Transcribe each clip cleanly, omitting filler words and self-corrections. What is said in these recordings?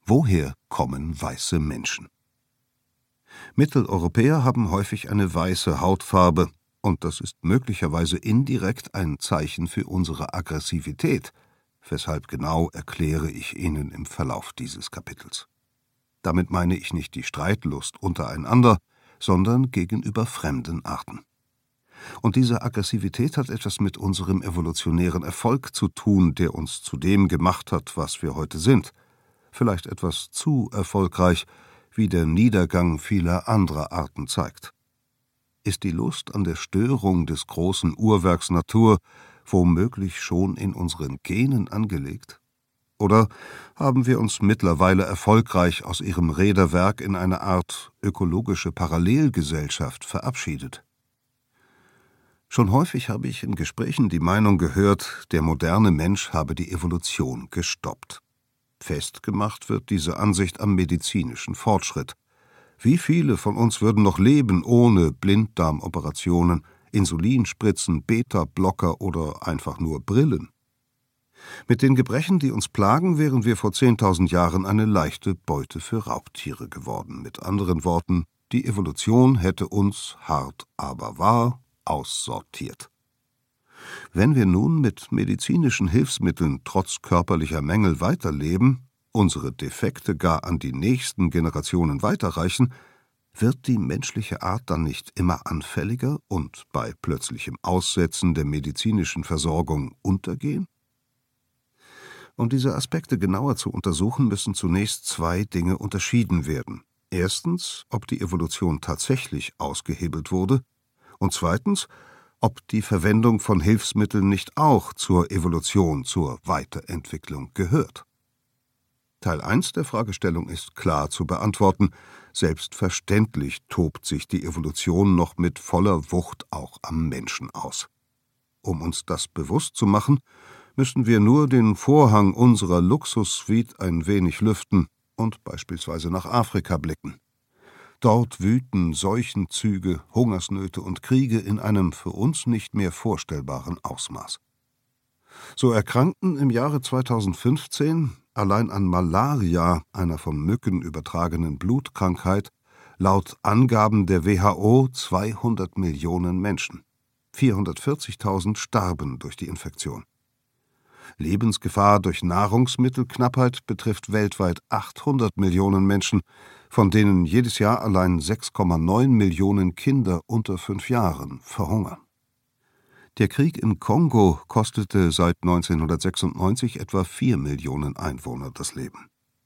Woher kommen weiße Menschen? Mitteleuropäer haben häufig eine weiße Hautfarbe, und das ist möglicherweise indirekt ein Zeichen für unsere Aggressivität, weshalb genau erkläre ich Ihnen im Verlauf dieses Kapitels. Damit meine ich nicht die Streitlust untereinander, sondern gegenüber fremden Arten. Und diese Aggressivität hat etwas mit unserem evolutionären Erfolg zu tun, der uns zu dem gemacht hat, was wir heute sind. Vielleicht etwas zu erfolgreich, wie der Niedergang vieler anderer Arten zeigt. Ist die Lust an der Störung des großen Uhrwerks Natur womöglich schon in unseren Genen angelegt? Oder haben wir uns mittlerweile erfolgreich aus ihrem Räderwerk in eine Art ökologische Parallelgesellschaft verabschiedet? Schon häufig habe ich in Gesprächen die Meinung gehört, der moderne Mensch habe die Evolution gestoppt. Festgemacht wird diese Ansicht am medizinischen Fortschritt. Wie viele von uns würden noch leben ohne Blinddarmoperationen, Insulinspritzen, Beta-Blocker oder einfach nur Brillen? Mit den Gebrechen, die uns plagen, wären wir vor 10.000 Jahren eine leichte Beute für Raubtiere geworden. Mit anderen Worten, die Evolution hätte uns, hart aber wahr, aussortiert. Wenn wir nun mit medizinischen Hilfsmitteln trotz körperlicher Mängel weiterleben, unsere Defekte gar an die nächsten Generationen weiterreichen, wird die menschliche Art dann nicht immer anfälliger und bei plötzlichem Aussetzen der medizinischen Versorgung untergehen? Um diese Aspekte genauer zu untersuchen, müssen zunächst zwei Dinge unterschieden werden. Erstens, ob die Evolution tatsächlich ausgehebelt wurde, und zweitens, ob die Verwendung von Hilfsmitteln nicht auch zur Evolution, zur Weiterentwicklung gehört. Teil 1 der Fragestellung ist klar zu beantworten. Selbstverständlich tobt sich die Evolution noch mit voller Wucht auch am Menschen aus. Um uns das bewusst zu machen, müssen wir nur den Vorhang unserer Luxussuite ein wenig lüften und beispielsweise nach Afrika blicken. Dort wüten Seuchenzüge, Hungersnöte und Kriege in einem für uns nicht mehr vorstellbaren Ausmaß. So erkrankten im Jahre 2015 allein an Malaria, einer von Mücken übertragenen Blutkrankheit, laut Angaben der WHO 200 Millionen Menschen. 440.000 starben durch die Infektion. Lebensgefahr durch Nahrungsmittelknappheit betrifft weltweit 800 Millionen Menschen, von denen jedes Jahr allein 6,9 Millionen Kinder unter 5 Jahren verhungern. Der Krieg im Kongo kostete seit 1996 etwa 4 Millionen Einwohner das Leben.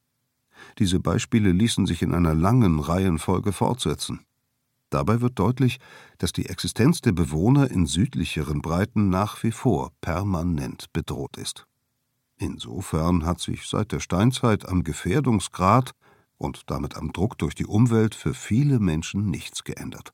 Diese Beispiele ließen sich in einer langen Reihenfolge fortsetzen. Dabei wird deutlich, dass die Existenz der Bewohner in südlicheren Breiten nach wie vor permanent bedroht ist. Insofern hat sich seit der Steinzeit am Gefährdungsgrad und damit am Druck durch die Umwelt für viele Menschen nichts geändert.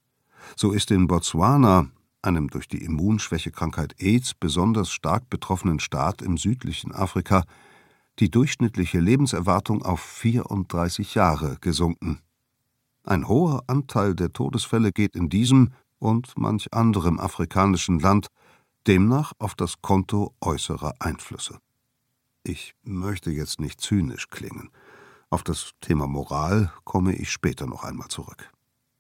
So ist in Botswana, einem durch die Immunschwächekrankheit AIDS besonders stark betroffenen Staat im südlichen Afrika, die durchschnittliche Lebenserwartung auf 34 Jahre gesunken. Ein hoher Anteil der Todesfälle geht in diesem und manch anderem afrikanischen Land demnach auf das Konto äußerer Einflüsse. Ich möchte jetzt nicht zynisch klingen. Auf das Thema Moral komme ich später noch einmal zurück.